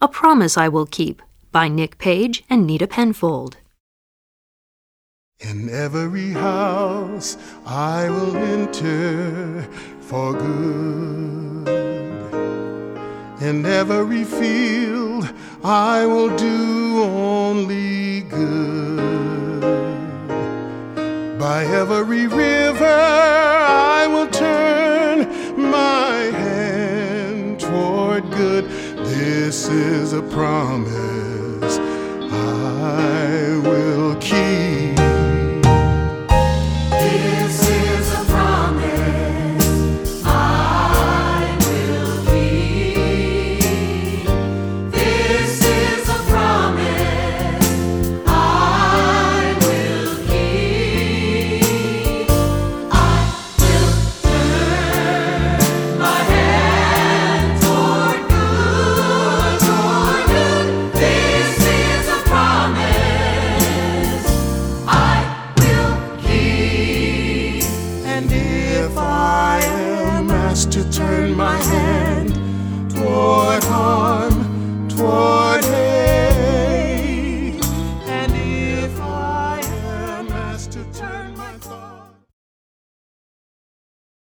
A Promise I Will Keep by Nick Page and Nita Penfold. In every house I will enter for good. In every field I will do only good. By every river I will turn my hand toward good. This is a promise I will keep. This is a promise I will keep. This is a promise I will keep. I will turn my hand toward good, toward good. This is a promise I will keep. And if I am asked to turn my hand toward